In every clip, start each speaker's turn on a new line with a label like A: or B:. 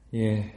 A: 예,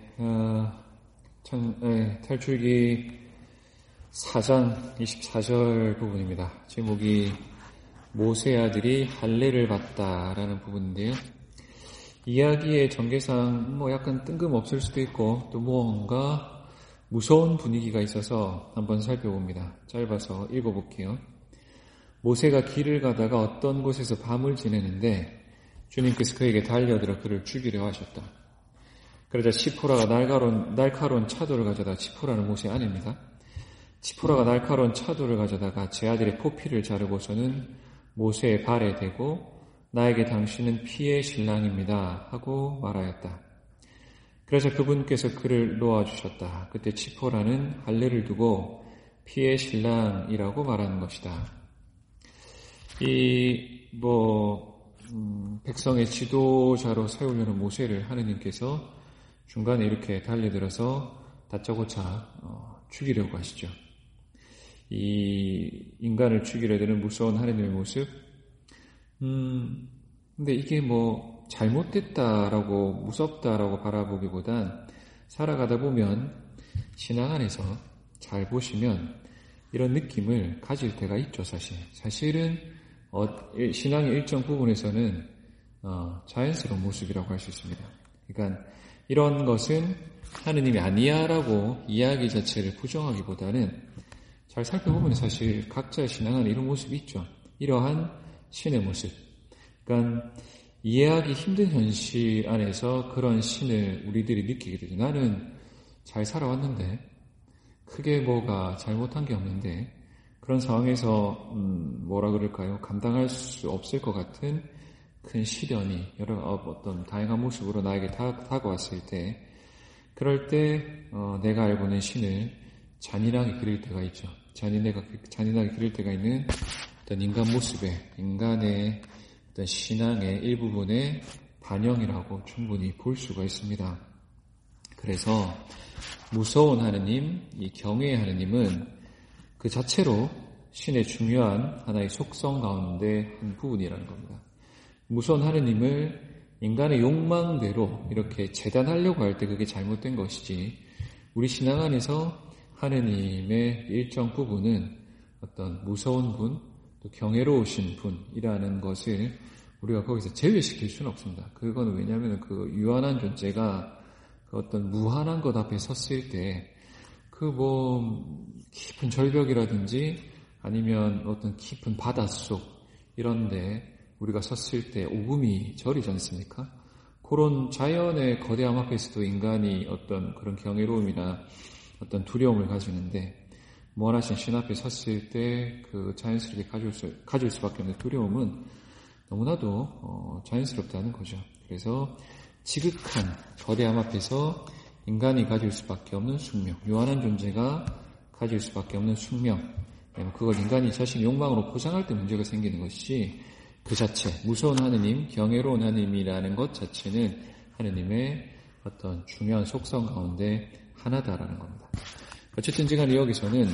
A: 탈출기 4장 24절 부분입니다. 제목이 모세 아들이 할례를 받다라는 부분인데요. 이야기의 전개상 약간 뜬금없을 수도 있고 또 무언가 무서운 분위기가 있어서 한번 살펴봅니다. 짧아서 읽어볼게요. 모세가 길을 가다가 어떤 곳에서 밤을 지내는데 주님께서 그에게 달려들어 그를 죽이려 하셨다. 그러자 시포라가 날카로운 차도를 가져다가, 시포라는 모세의 아내입니다. 시포라가 날카로운 차도를 가져다가 제 아들의 포피를 자르고서는 모세의 발에 대고 나에게 당신은 피의 신랑입니다 하고 말하였다. 그래서 그분께서 그를 놓아주셨다. 그때 시포라는 할례를 두고 피의 신랑이라고 말하는 것이다. 백성의 지도자로 세우려는 모세를 하느님께서 중간에 이렇게 달려들어서 다짜고짜 죽이려고 하시죠. 이 인간을 죽이려 드는 무서운 하느님의 모습. 근데 이게 잘못됐다라고 무섭다라고 바라보기보단 살아가다 보면 신앙 안에서 잘 보시면 이런 느낌을 가질 때가 있죠. 사실은 신앙의 일정 부분에서는 자연스러운 모습이라고 할 수 있습니다. 그러니까 이런 것은 하느님이 아니야라고 이야기 자체를 부정하기보다는 잘 살펴보면 사실 각자의 신앙 안에 이런 모습이 있죠. 이러한 신의 모습. 그러니까 이해하기 힘든 현실 안에서 그런 신을 우리들이 느끼게 되죠. 나는 잘 살아왔는데 크게 뭐가 잘못한 게 없는데 그런 상황에서 감당할 수 없을 것 같은 큰 시련이 어떤 다양한 모습으로 나에게 다가왔을 때, 그럴 때 내가 알고 있는 신을 잔인하게 그릴 때가 있죠. 잔인하게 그릴 때가 있는 어떤 인간 모습의, 인간의 어떤 신앙의 일부분의 반영이라고 충분히 볼 수가 있습니다. 그래서 무서운 하느님, 이 경외의 하느님은 그 자체로 신의 중요한 하나의 속성 가운데 한 부분이라는 겁니다. 무서운 하느님을 인간의 욕망대로 이렇게 재단하려고 할 때 그게 잘못된 것이지, 우리 신앙 안에서 하느님의 일정 부분은 어떤 무서운 분, 또 경외로우신 분이라는 것을 우리가 거기서 제외시킬 수는 없습니다. 그거는 왜냐하면 그 유한한 존재가 그 어떤 무한한 것 앞에 섰을 때 깊은 절벽이라든지 아니면 어떤 깊은 바닷속 이런데 우리가 섰을 때 오금이 저리지 않습니까? 그런 자연의 거대함 앞에서도 인간이 어떤 그런 경이로움이나 어떤 두려움을 가지는데, 무한하신 신 앞에 섰을 때 그 자연스럽게 가질 수밖에 없는 두려움은 너무나도 자연스럽다는 거죠. 그래서 지극한 거대함 앞에서 인간이 가질 수밖에 없는 숙명, 유한한 존재가 가질 수밖에 없는 숙명, 그걸 인간이 자신의 욕망으로 포장할 때 문제가 생기는 것이지, 그 자체, 무서운 하느님, 경외로운 하느님이라는 것 자체는 하느님의 어떤 중요한 속성 가운데 하나다라는 겁니다. 어쨌든 간에 여기서는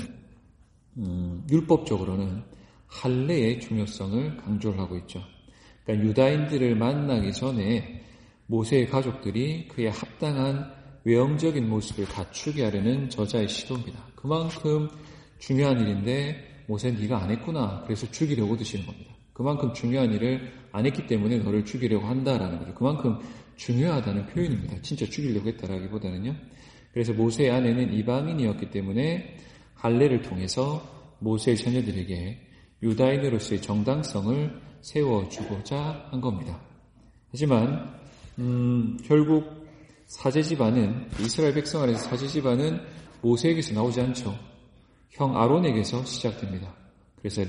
A: 율법적으로는 할례의 중요성을 강조를 하고 있죠. 그러니까 유다인들을 만나기 전에 모세의 가족들이 그의 합당한 외형적인 모습을 갖추게 하려는 저자의 시도입니다. 그만큼 중요한 일인데 모세는 네가 안 했구나, 그래서 죽이려고 드시는 겁니다. 그만큼 중요한 일을 안 했기 때문에 너를 죽이려고 한다라는 거죠. 그만큼 중요하다는 표현입니다. 진짜 죽이려고 했다라기보다는요. 그래서 모세의 아내는 이방인이었기 때문에 할례를 통해서 모세의 자녀들에게 유다인으로서의 정당성을 세워주고자 한 겁니다. 하지만 결국 사제 집안은, 이스라엘 백성 안에서 사제 집안은 모세에게서 나오지 않죠. 형 아론에게서 시작됩니다. 그래서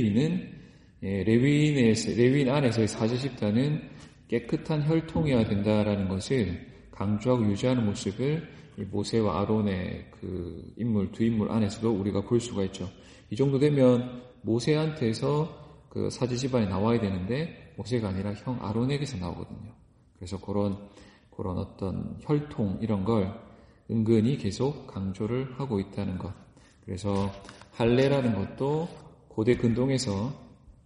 A: 레위인 안에서의 사제 집단은 깨끗한 혈통이어야 된다라는 것을 강조하고 유지하는 모습을 이 모세와 아론의 그 두 인물 안에서도 우리가 볼 수가 있죠. 이 정도 되면 모세한테서 그 사제 집안이 나와야 되는데 모세가 아니라 형 아론에게서 나오거든요. 그래서 그런 어떤 혈통 이런 걸 은근히 계속 강조를 하고 있다는 것. 그래서 할례라는 것도 고대 근동에서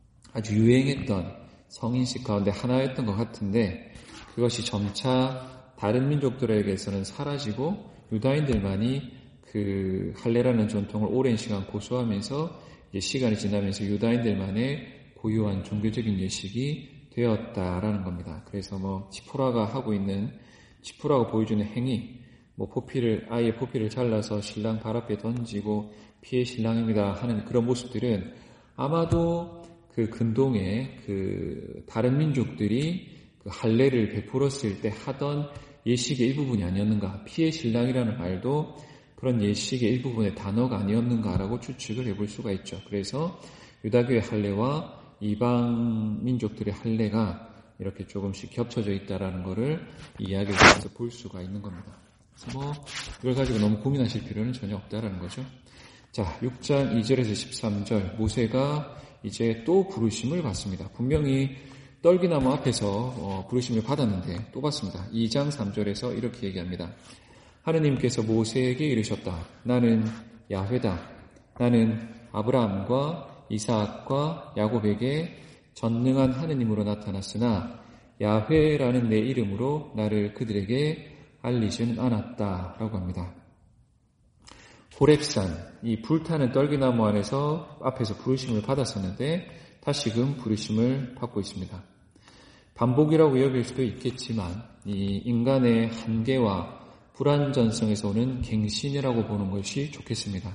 A: 아주 유행했던 성인식 가운데 하나였던 것 같은데, 그것이 점차 다른 민족들에게서는 사라지고 유다인들만이 그 할례라는 전통을 오랜 시간 고수하면서 이제 시간이 지나면서 유다인들만의 고유한 종교적인 예식이 되었다라는 겁니다. 그래서 지포라가 하고 있는 지포라가 보여주는 행위, 아예 포피를 잘라서 신랑 발 앞에 던지고 피해 신랑입니다 하는 그런 모습들은 아마도 그 근동에 그 다른 민족들이 그 할례를 베풀었을 때 하던 예식의 일부분이 아니었는가, 피해 신랑이라는 말도 그런 예식의 일부분의 단어가 아니었는가라고 추측을 해볼 수가 있죠. 그래서 유다교의 할례와 이방 민족들의 할례가 이렇게 조금씩 겹쳐져 있다라는 것을 이야기를 통해서 볼 수가 있는 겁니다. 그래서 이걸 가지고 너무 고민하실 필요는 전혀 없다라는 거죠. 자, 6장 2절에서 13절 모세가 이제 또 부르심을 받습니다. 분명히 떨기나무 앞에서 부르심을 받았는데 또 받습니다. 2장 3절에서 이렇게 얘기합니다. 하느님께서 모세에게 이르셨다. 나는 야훼다. 나는 아브라함과 이삭과 야곱에게 전능한 하느님으로 나타났으나 야훼라는 내 이름으로 나를 그들에게 알리지는 않았다 라고 합니다. 호렙산, 이 불타는 떨기나무 앞에서 부르심을 받았었는데 다시금 부르심을 받고 있습니다. 반복이라고 여길 수도 있겠지만 이 인간의 한계와 불완전성에서 오는 갱신이라고 보는 것이 좋겠습니다.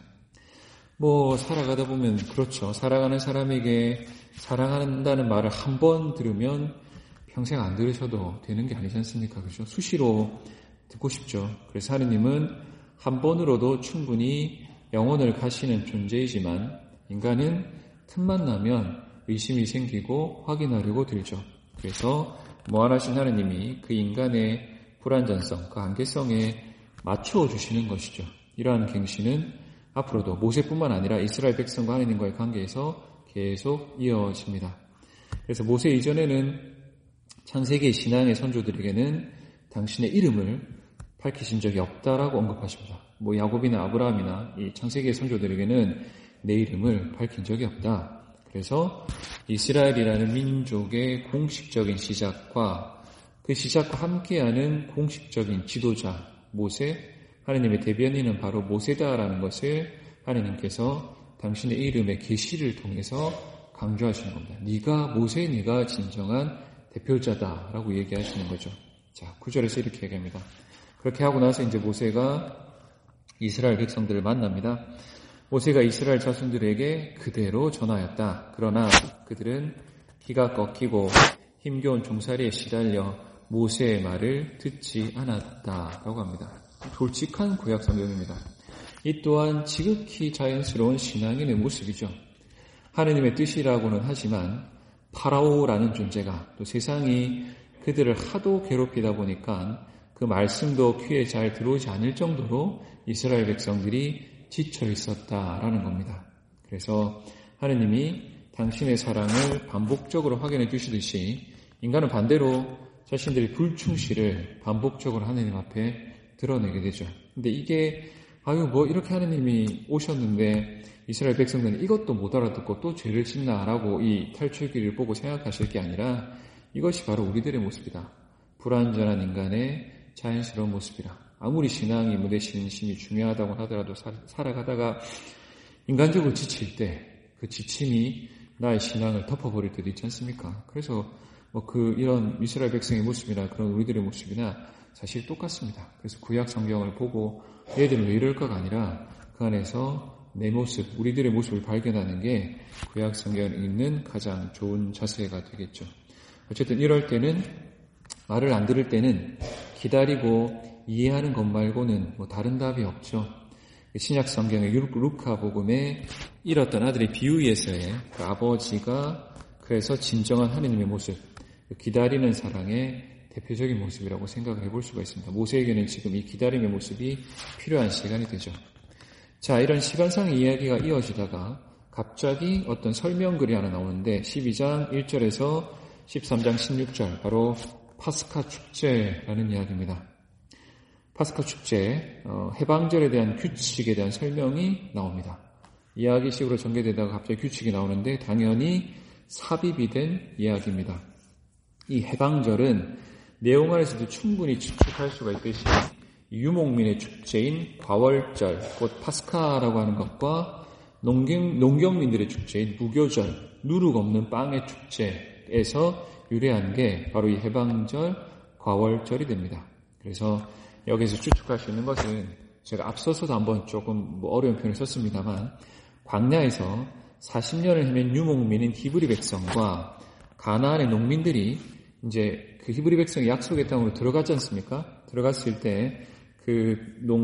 A: 살아가다 보면 그렇죠. 살아가는 사람에게 사랑한다는 말을 한 번 들으면 평생 안 들으셔도 되는 게 아니지 않습니까? 그렇죠? 수시로 듣고 싶죠. 그래서 하느님은 한 번으로도 충분히 영혼을 가시는 존재이지만 인간은 틈만 나면 의심이 생기고 확인하려고 들죠. 그래서 무한하신 하느님이 그 인간의 불완전성, 그 한계성에 맞추어 주시는 것이죠. 이러한 갱신은 앞으로도 모세뿐만 아니라 이스라엘 백성과 하느님과의 관계에서 계속 이어집니다. 그래서 모세 이전에는 창세기 신앙의 선조들에게는 당신의 이름을 밝히신 적이 없다라고 언급하십니다. 야곱이나 아브라함이나 이 창세기의 선조들에게는 내 이름을 밝힌 적이 없다. 그래서 이스라엘이라는 민족의 공식적인 시작과 그 시작과 함께하는 공식적인 지도자 모세, 하느님의 대변인은 바로 모세다라는 것을 하느님께서 당신의 이름의 계시를 통해서 강조하시는 겁니다. 네가 진정한 대표자다라고 얘기하시는 거죠. 자, 9절에서 이렇게 얘기합니다. 그렇게 하고 나서 이제 모세가 이스라엘 백성들을 만납니다. 모세가 이스라엘 자손들에게 그대로 전하였다. 그러나 그들은 기가 꺾이고 힘겨운 종살이에 시달려 모세의 말을 듣지 않았다라고 합니다. 솔직한 구약 성경입니다. 이 또한 지극히 자연스러운 신앙인의 모습이죠. 하느님의 뜻이라고는 하지만 파라오라는 존재가 또 세상이 그들을 하도 괴롭히다 보니까 그 말씀도 귀에 잘 들어오지 않을 정도로 이스라엘 백성들이 지쳐 있었다라는 겁니다. 그래서 하느님이 당신의 사랑을 반복적으로 확인해 주시듯이 인간은 반대로 자신들의 불충실을 반복적으로 하느님 앞에 드러내게 되죠. 근데 이게 이렇게 하느님이 오셨는데 이스라엘 백성들은 이것도 못 알아듣고 또 죄를 짓나라고 이 탈출기를 보고 생각하실 게 아니라 이것이 바로 우리들의 모습이다. 불완전한 인간의 자연스러운 모습이라. 아무리 신앙이 무대 신심이 중요하다고 하더라도 살아가다가 인간적으로 지칠 때 그 지침이 나의 신앙을 덮어버릴 때도 있지 않습니까? 그래서 이런 이스라엘 백성의 모습이나 그런 우리들의 모습이나 사실 똑같습니다. 그래서 구약 성경을 보고 얘들은 왜 이럴까가 아니라 그 안에서 내 모습, 우리들의 모습을 발견하는 게 구약 성경을 읽는 가장 좋은 자세가 되겠죠. 어쨌든 이럴 때는 말을 안 들을 때는 기다리고 이해하는 것 말고는 다른 답이 없죠. 신약 성경의 루카 복음에 잃었던 아들의 비유에서의 그 아버지가 그래서 진정한 하느님의 모습, 기다리는 사랑의 대표적인 모습이라고 생각을 해볼 수가 있습니다. 모세에게는 지금 이 기다림의 모습이 필요한 시간이 되죠. 자, 이런 시간상 이야기가 이어지다가 갑자기 어떤 설명글이 하나 나오는데 12장 1절에서 13장 16절 바로 파스카 축제라는 이야기입니다. 파스카 축제, 해방절에 대한 규칙에 대한 설명이 나옵니다. 이야기식으로 전개되다가 갑자기 규칙이 나오는데 당연히 삽입이 된 이야기입니다. 이 해방절은 내용 안에서도 충분히 추측할 수가 있듯이 유목민의 축제인 과월절, 곧 파스카라고 하는 것과 농경민들의 축제인 무교절, 누룩 없는 빵의 축제에서 유래한 게 바로 이 해방절, 과월절이 됩니다. 그래서 여기서 추측할 수 있는 것은 제가 앞서서도 한번 조금 어려운 표현을 썼습니다만 광야에서 40년을 헤맨 유목민인 히브리 백성과 가나안의 농민들이 이제 그 히브리 백성이 약속의 땅으로 들어갔지 않습니까? 들어갔을 때 그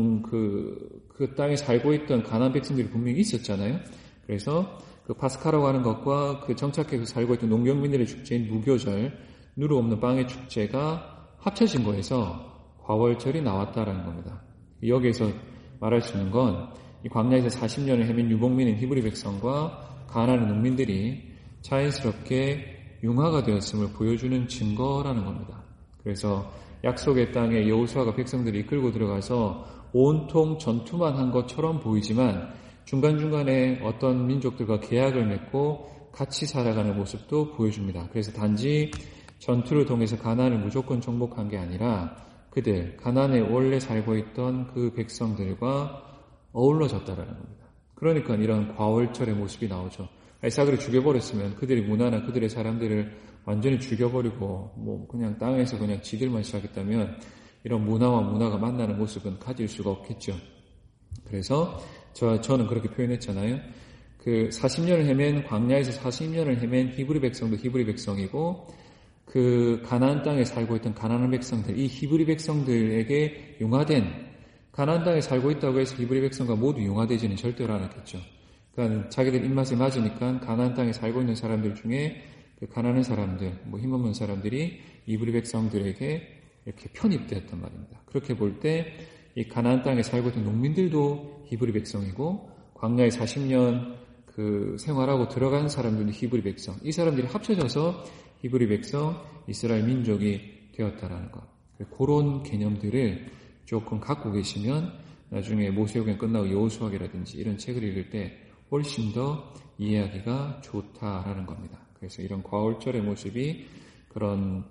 A: 땅에 살고 있던 가나안 백성들이 분명히 있었잖아요. 그래서 그 파스카라고 하는 것과 그 정착해서 살고 있던 농경민들의 축제인 무교절, 누룩 없는 빵의 축제가 합쳐진 거에서 과월절이 나왔다라는 겁니다. 여기에서 말할 수 있는 건 이 광야에서 40년을 헤맨 유목민인 히브리 백성과 가나안 농민들이 자연스럽게 융화가 되었음을 보여주는 증거라는 겁니다. 그래서 약속의 땅에 여호수아가 백성들을 이끌고 들어가서 온통 전투만 한 것처럼 보이지만 중간중간에 어떤 민족들과 계약을 맺고 같이 살아가는 모습도 보여줍니다. 그래서 단지 전투를 통해서 가나안을 무조건 정복한 게 아니라 그들, 가나안에 원래 살고 있던 그 백성들과 어우러졌다라는 겁니다. 그러니까 이런 과월절의 모습이 나오죠. 이삭을 죽여버렸으면 그들의 문화나 그들의 사람들을 완전히 죽여버리고 그냥 땅에서 그냥 지들만 시작했다면 이런 문화가 만나는 모습은 가질 수가 없겠죠. 그래서 저는 그렇게 표현했잖아요. 그 40년을 헤맨 광야에서 40년을 헤맨 히브리 백성도 히브리 백성이고 그 가나안 땅에 살고 있던 가나안 백성들, 이 히브리 백성들에게 융화된 가나안 땅에 살고 있다고 해서 히브리 백성과 모두 융화되지는 절대로 않았겠죠. 그러니까 자기들 입맛에 맞으니까 가나안 땅에 살고 있는 사람들 중에 그 가난한 사람들, 힘없는 사람들이 히브리 백성들에게 이렇게 편입되었단 말입니다. 그렇게 볼 때 이 가나안 땅에 살고 있던 농민들도 히브리 백성이고 광야에 40년 그 생활하고 들어간 사람들도 히브리 백성, 이 사람들이 합쳐져서 히브리 백성, 이스라엘 민족이 되었다라는 것. 그런 개념들을 조금 갖고 계시면 나중에 모세오경 끝나고 여호수아기라든지 이런 책을 읽을 때 훨씬 더 이해하기가 좋다라는 겁니다. 그래서 이런 과월절의 모습이 그런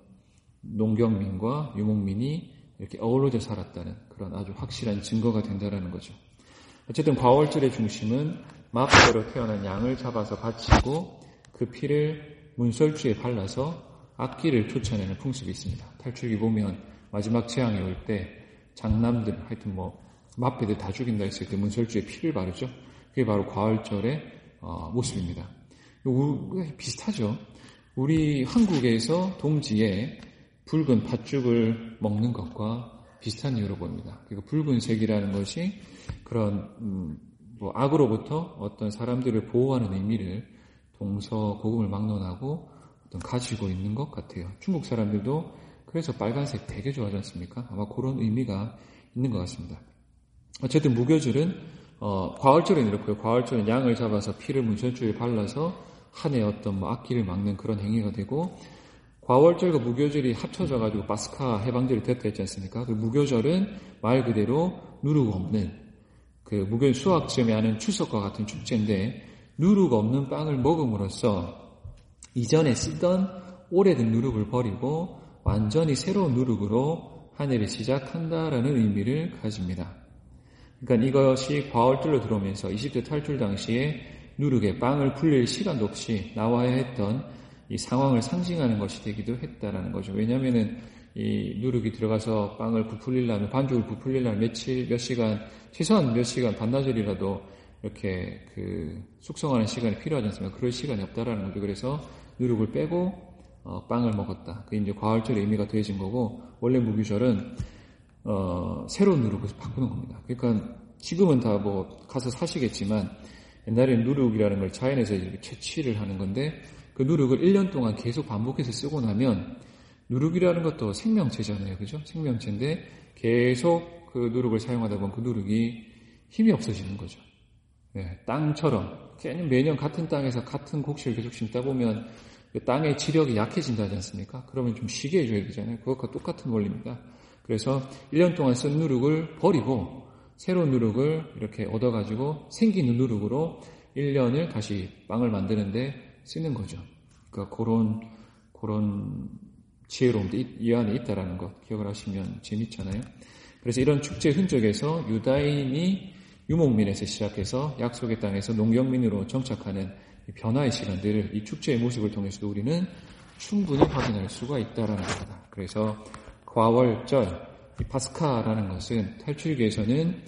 A: 농경민과 유목민이 이렇게 어우러져 살았다는 그런 아주 확실한 증거가 된다라는 거죠. 어쨌든 과월절의 중심은 마포로 태어난 양을 잡아서 바치고 그 피를 문설주에 발라서 악귀를 쫓아내는 풍습이 있습니다. 탈출기 보면 마지막 재앙이 올 때 장남들, 하여튼 마패들 다 죽인다 했을 때 문설주에 피를 바르죠. 그게 바로 과월절의 모습입니다. 비슷하죠. 우리 한국에서 동지에 붉은 팥죽을 먹는 것과 비슷한 이유로 보입니다. 그리고 붉은색이라는 것이 그런 악으로부터 어떤 사람들을 보호하는 의미를 동서고금을 막론하고 어떤 가지고 있는 것 같아요. 중국 사람들도 그래서 빨간색 되게 좋아하지 않습니까? 아마 그런 의미가 있는 것 같습니다. 어쨌든 무교절은 과월절은 이렇고요. 과월절은 양을 잡아서 피를 문설주에 발라서 한 해 어떤 악기를 막는 그런 행위가 되고, 과월절과 무교절이 합쳐져가지고 파스카 해방절이 됐다 했지 않습니까? 그 무교절은 말 그대로 누룩 없는, 그 무교절 수학점에 하는 추석과 같은 축제인데, 누룩 없는 빵을 먹음으로써 이전에 쓰던 오래된 누룩을 버리고 완전히 새로운 누룩으로 한 해를 시작한다라는 의미를 가집니다. 그러니까 이것이 과월절로 들어오면서 이집트 탈출 당시에 누룩에 빵을 불릴 시간도 없이 나와야 했던 이 상황을 상징하는 것이 되기도 했다라는 거죠. 왜냐하면은 이 누룩이 들어가서 빵을 부풀리려면, 반죽을 부풀리려면 몇 시간, 최소한 몇 시간, 반나절이라도 이렇게 그 숙성하는 시간이 필요하지 않습니까? 그럴 시간이 없다라는 거죠. 그래서 누룩을 빼고 빵을 먹었다. 그게 이제 과월절의 의미가 더해진 거고, 원래 무교절은 새로운 누룩을 바꾸는 겁니다. 그러니까 지금은 다 가서 사시겠지만 옛날에는 누룩이라는 걸 자연에서 이렇게 채취를 하는 건데, 그 누룩을 1년 동안 계속 반복해서 쓰고 나면, 누룩이라는 것도 생명체잖아요. 그죠? 생명체인데 계속 그 누룩을 사용하다 보면 그 누룩이 힘이 없어지는 거죠. 네, 땅처럼 매년 같은 땅에서 같은 곡식을 계속 심다 보면 그 땅의 지력이 약해진다 하지 않습니까? 그러면 좀 쉬게 해줘야 되잖아요. 그것과 똑같은 원리입니다. 그래서 1년 동안 쓴 누룩을 버리고 새로운 누룩을 이렇게 얻어가지고 생기는 누룩으로 1년을 다시 빵을 만드는데 쓰는 거죠. 그러니까 그런 지혜로움도 이 안에 있다라는 것 기억을 하시면 재밌잖아요. 그래서 이런 축제 흔적에서 유다인이 유목민에서 시작해서 약속의 땅에서 농경민으로 정착하는 변화의 시간들을 이 축제의 모습을 통해서도 우리는 충분히 확인할 수가 있다라는 겁니다. 그래서 과월절, 이 파스카라는 것은 탈출기에서는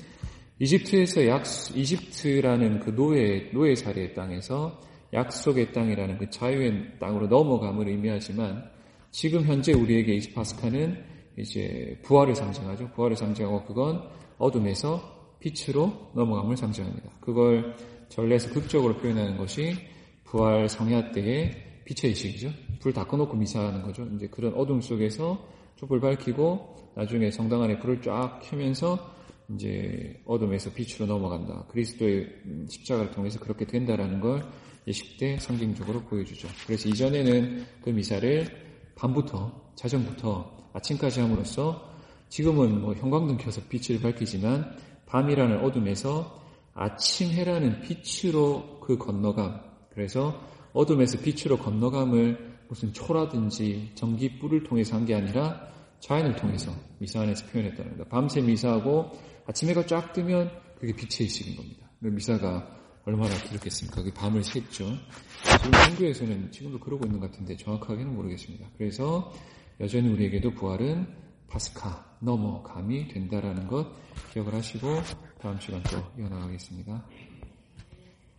A: 이집트라는 그 노예살이의 땅에서 약속의 땅이라는 그 자유의 땅으로 넘어감을 의미하지만 지금 현재 우리에게 이 파스카는 이제 부활을 상징하죠. 부활을 상징하고 그건 어둠에서 빛으로 넘어감을 상징합니다. 그걸 전례에서 극적으로 표현하는 것이 부활 성야 때의 빛의 의식이죠. 불 다 꺼놓고 미사하는 거죠. 이제 그런 어둠 속에서 촛불 밝히고 나중에 성당 안에 불을 쫙 켜면서 이제 어둠에서 빛으로 넘어간다. 그리스도의 십자가를 통해서 그렇게 된다라는 걸 예식 때 상징적으로 보여주죠. 그래서 이전에는 그 미사를 밤부터 자정부터 아침까지 함으로써 지금은 뭐 형광등 켜서 빛을 밝히지만 밤이라는 어둠에서 아침 해라는 빛으로 그 건너감. 그래서 어둠에서 빛으로 건너감을 무슨 초라든지 전기불을 통해서 한 게 아니라 자연을 통해서 미사 안에서 표현했다는 겁니다. 밤새 미사하고 아침 해가 쫙 뜨면 그게 빛의 의식인 겁니다. 미사가 얼마나 길었겠습니까? 그 밤을 샜죠. 지금 한국에서는 지금도 그러고 있는 것 같은데 정확하게는 모르겠습니다. 그래서 여전히 우리에게도 부활은 파스카 넘어감이 된다라는 것 기억을 하시고 다음 시간 또 이어나가겠습니다.